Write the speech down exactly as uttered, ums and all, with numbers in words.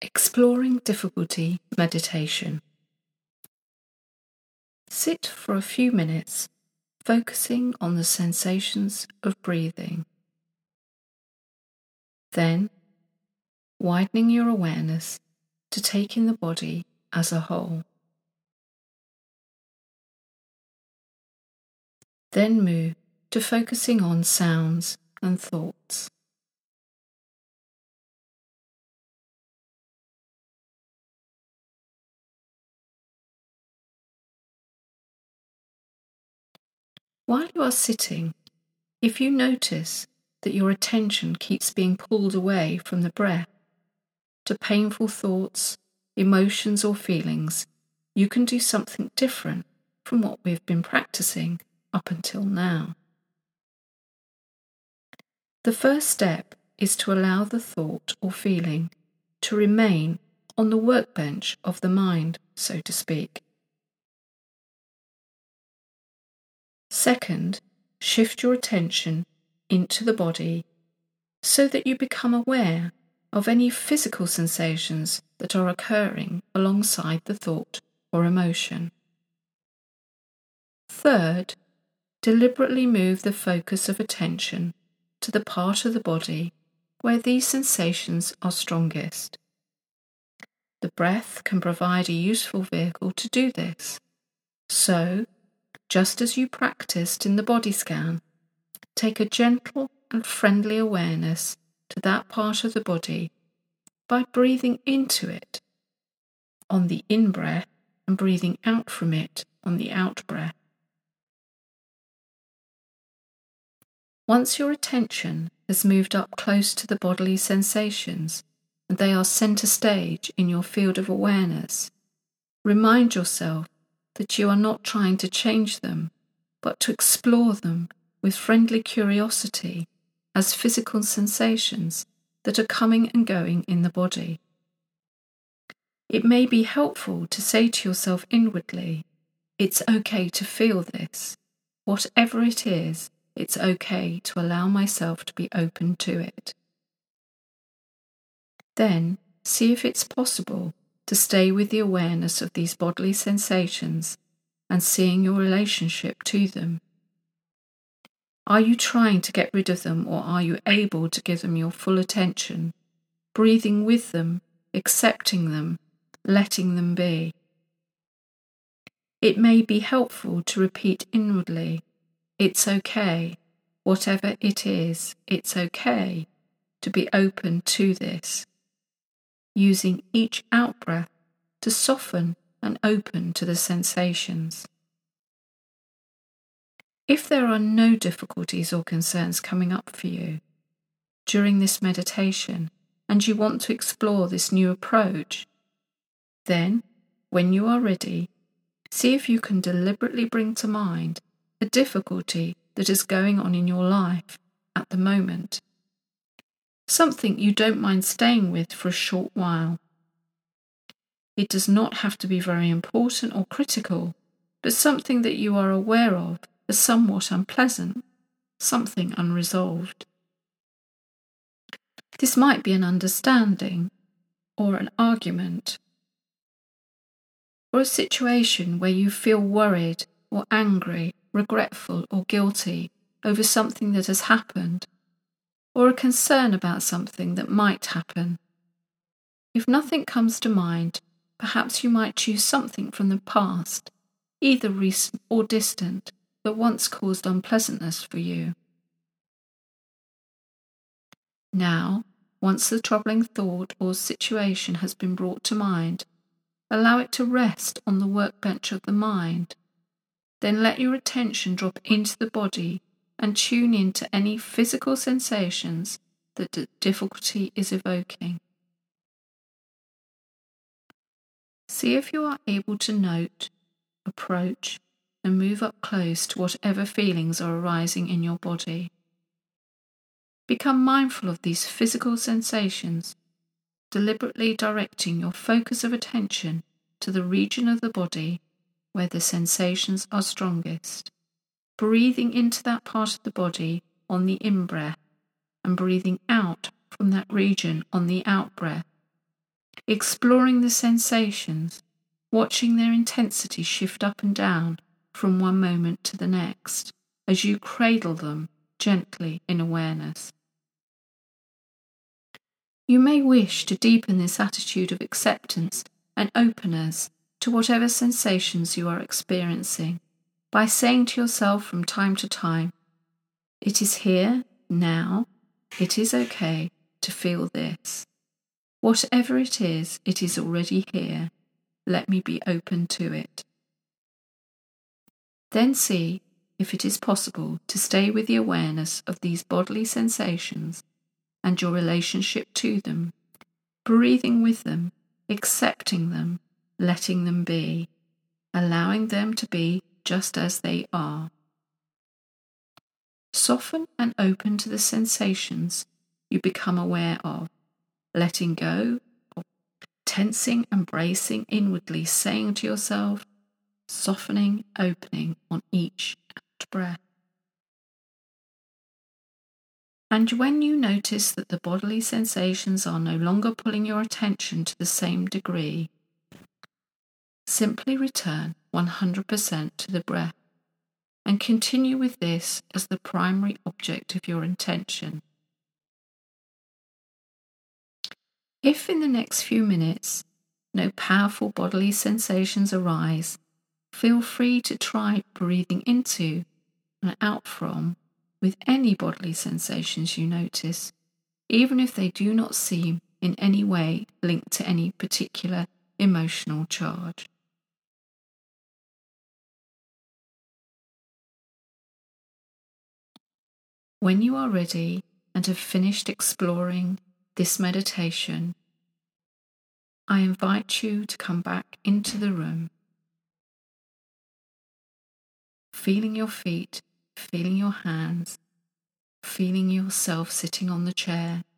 Exploring difficulty meditation. Sit for a few minutes, focusing on the sensations of breathing. Then, widening your awareness to take in the body as a whole. Then move to focusing on sounds and thoughts. While you are sitting, if you notice that your attention keeps being pulled away from the breath to painful thoughts, emotions or feelings, you can do something different from what we've been practicing up until now. The first step is to allow the thought or feeling to remain on the workbench of the mind, so to speak. Second, shift your attention into the body so that you become aware of any physical sensations that are occurring alongside the thought or emotion. Third, deliberately move the focus of attention to the part of the body where these sensations are strongest. The breath can provide a useful vehicle to do this. So, just as you practiced in the body scan, take a gentle and friendly awareness to that part of the body by breathing into it on the in-breath and breathing out from it on the out-breath. Once your attention has moved up close to the bodily sensations and they are center stage in your field of awareness, remind yourself that you are not trying to change them, but to explore them with friendly curiosity as physical sensations that are coming and going in the body. It may be helpful to say to yourself inwardly, it's okay to feel this. Whatever it is, it's okay to allow myself to be open to it. Then, see if it's possible to stay with the awareness of these bodily sensations and seeing your relationship to them. Are you trying to get rid of them, or are you able to give them your full attention, breathing with them, accepting them, letting them be? It may be helpful to repeat inwardly, it's okay, whatever it is, it's okay to be open to this, using each out-breath to soften and open to the sensations. If there are no difficulties or concerns coming up for you during this meditation and you want to explore this new approach, then, when you are ready, see if you can deliberately bring to mind a difficulty that is going on in your life at the moment. Something you don't mind staying with for a short while. It does not have to be very important or critical, but something that you are aware of as somewhat unpleasant, something unresolved. This might be an understanding, or an argument, or a situation where you feel worried or angry, regretful or guilty over something that has happened, or a concern about something that might happen. If nothing comes to mind, perhaps you might choose something from the past, either recent or distant, that once caused unpleasantness for you. Now, once the troubling thought or situation has been brought to mind, allow it to rest on the workbench of the mind. Then let your attention drop into the body and tune into any physical sensations that the difficulty is evoking. See if you are able to note, approach, and move up close to whatever feelings are arising in your body. Become mindful of these physical sensations, deliberately directing your focus of attention to the region of the body where the sensations are strongest, breathing into that part of the body on the in-breath and breathing out from that region on the out-breath, exploring the sensations, watching their intensity shift up and down from one moment to the next as you cradle them gently in awareness. You may wish to deepen this attitude of acceptance and openness to whatever sensations you are experiencing by saying to yourself from time to time, "It is here, now, it is okay to feel this. Whatever it is, it is already here. Let me be open to it." Then see if it is possible to stay with the awareness of these bodily sensations and your relationship to them, breathing with them, accepting them, letting them be, allowing them to be just as they are. Soften and open to the sensations you become aware of, letting go of tensing and bracing inwardly, saying to yourself, softening, opening on each out breath. And when you notice that the bodily sensations are no longer pulling your attention to the same degree, simply return one hundred percent to the breath and continue with this as the primary object of your intention. If in the next few minutes no powerful bodily sensations arise, feel free to try breathing into and out from with any bodily sensations you notice, even if they do not seem in any way linked to any particular emotional charge. When you are ready and have finished exploring this meditation, I invite you to come back into the room, feeling your feet, feeling your hands, feeling yourself sitting on the chair,